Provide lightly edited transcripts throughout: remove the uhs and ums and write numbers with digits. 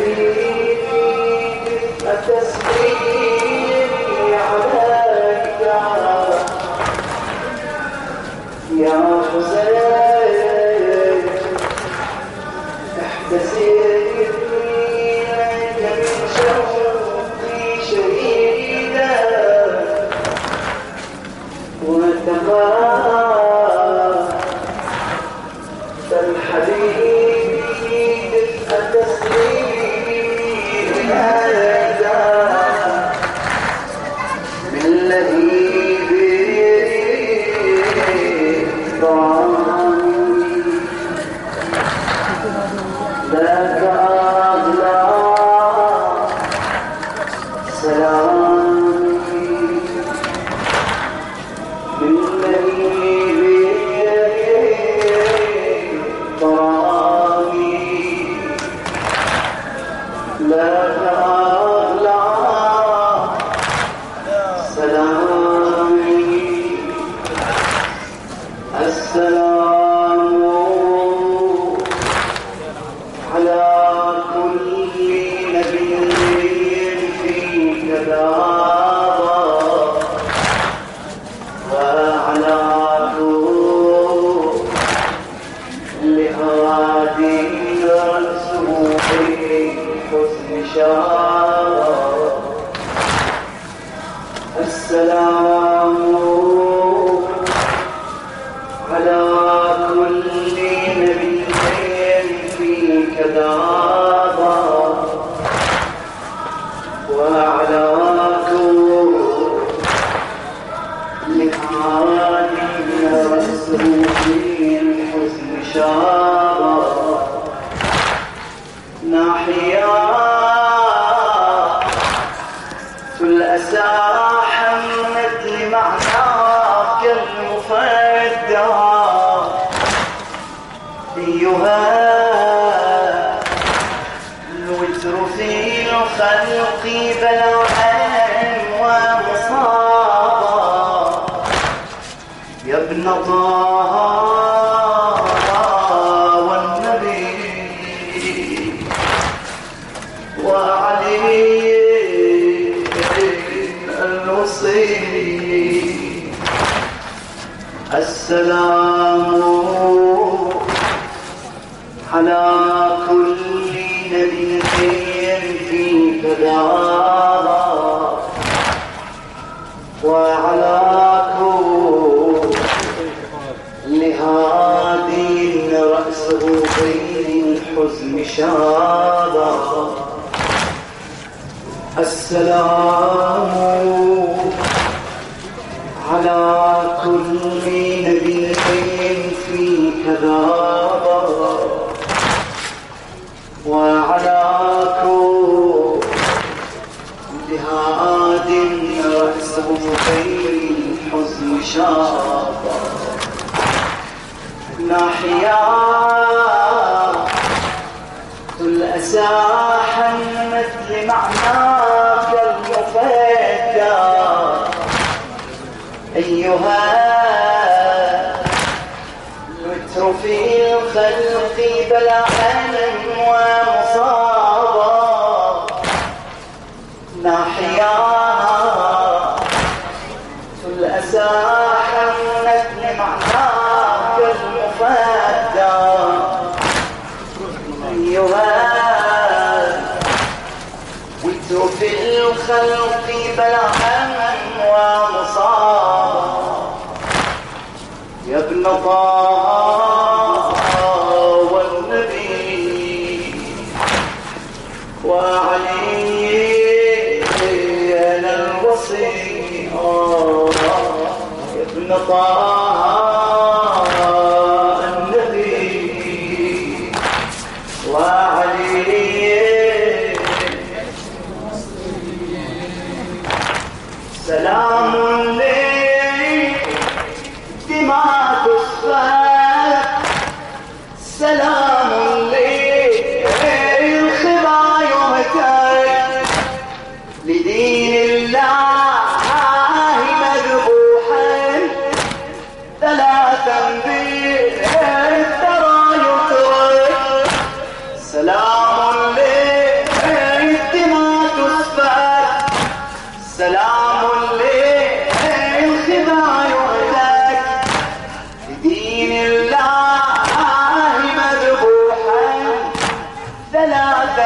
سلام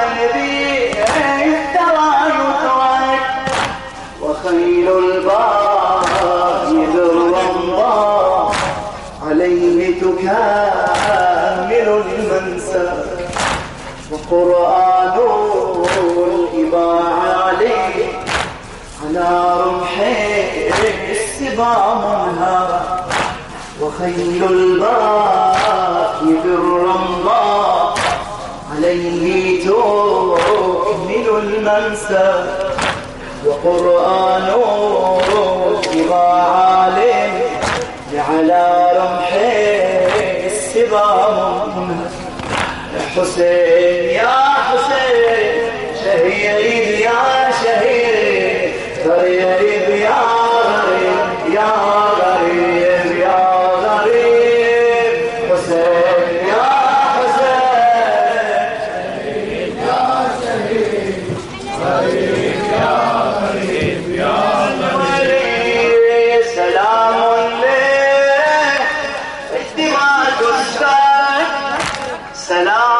قلبي ترى يترك وخيل الباغي بالرمضاء عليه تكامل المنسى وقرآن الإباعة عليه على رمحه السبا منهار وخيل الباغي بالرمضاء عليه تكمل المنسى وقرآن الإباعة عليه على رمحه السبا منهار حسين يا حسين شهيد يا شهيد غريب يا غريب يا غريب يا غريب حسين يا حسين شهيد يا شهيد غريب يا غريب يا غريب سلام لك الدماء تسفك سلام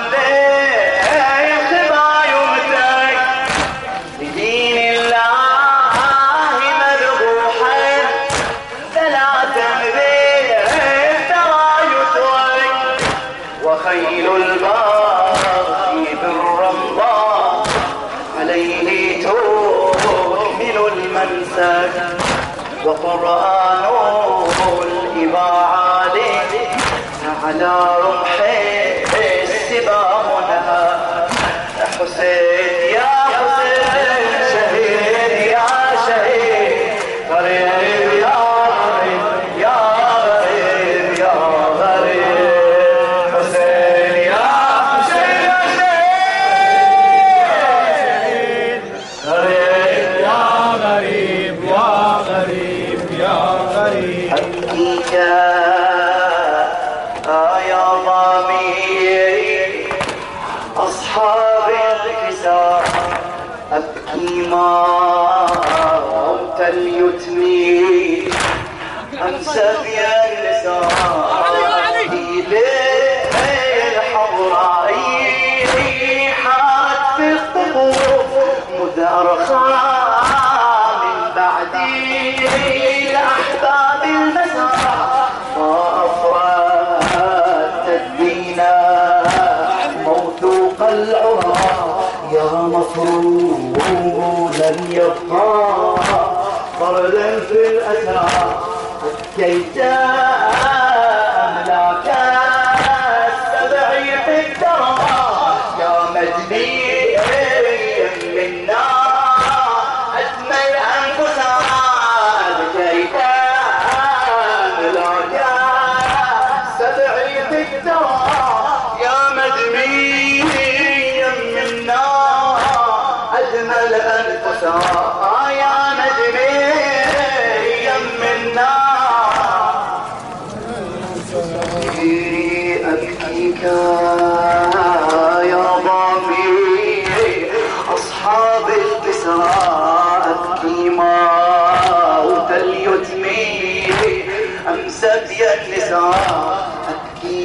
وخيل الباغي بالرمضاء عليه تكمل المنسك وقرآن الإباعة عليه على رمحه السبا منهار حسين يا حسين شهيد يا شهيد غريب يا غريب يا غريب يا غريب أبكيك يا ضميري أصحاب الكساء أبكي موت اليتم أمسى في النساء أبكي للحضراء حات في القبور مذ أرخى من بعدي لأحباب المساء وأفرادت الدينا موثوق العرى يا مفروضا يبقى فردا في الأسى أبكيت أملاك السبع في الدرى يا مجدي منا أجمل أنفسا أبكيت أملاك السبع في الدرى يا مدميا منا أجمل أنفسا يا مدميا منا أبكيك يا ضميري أصحاب الكساء أبكي موت اليتم أمست يا النساء أبكي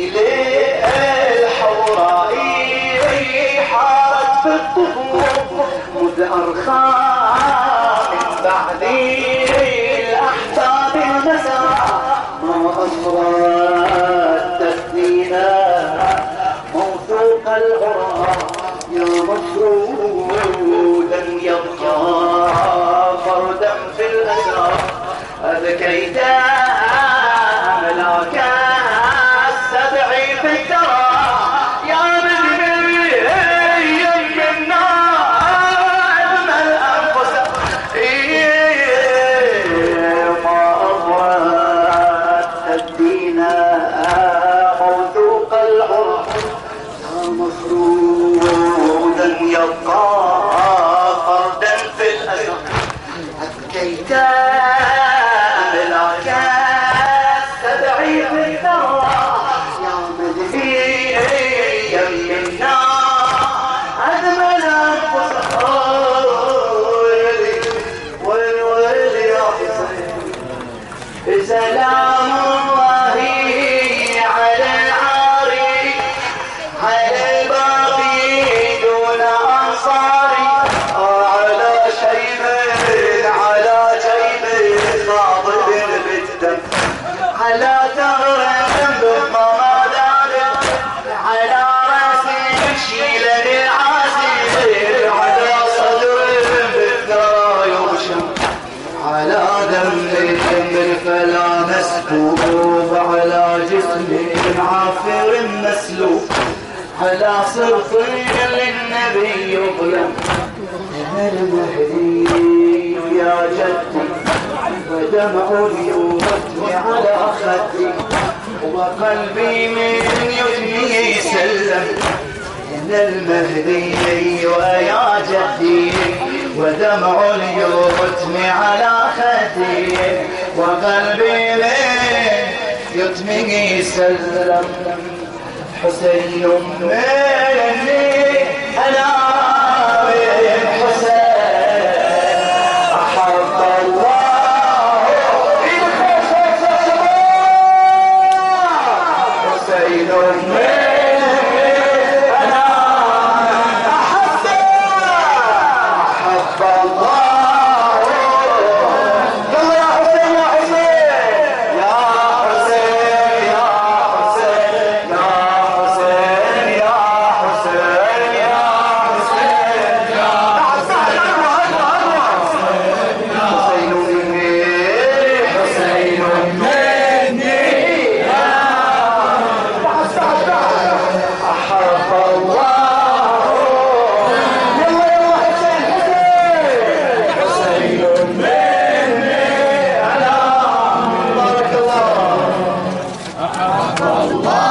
للحوراء حارت في الطفوف مذ أرخى من بعدي الأحباب المساء ما أصرت تسنينا موثوق العرى يا مفرودا يبقى فردا في الأسرى أبكيت أملاك السبع في الدرى يا مدميا منا أجمل أنفس ما أضرت الدينا موثوق العرى يا مفرودا يبقى على صرطي للنبي يظلم يا المهدي يا جدي ودمع يومتني على خدي وقلبي من يدني يسلم يا المهدي يا جدي ودمع يومتني على خدي وقلبي من يدني يسلم حسين مني أنا حسين أحب الله حسين مني أنا أحب الله يلا يا حسين يا حسين يا حسين يا حسين يا حسين يا حسين الله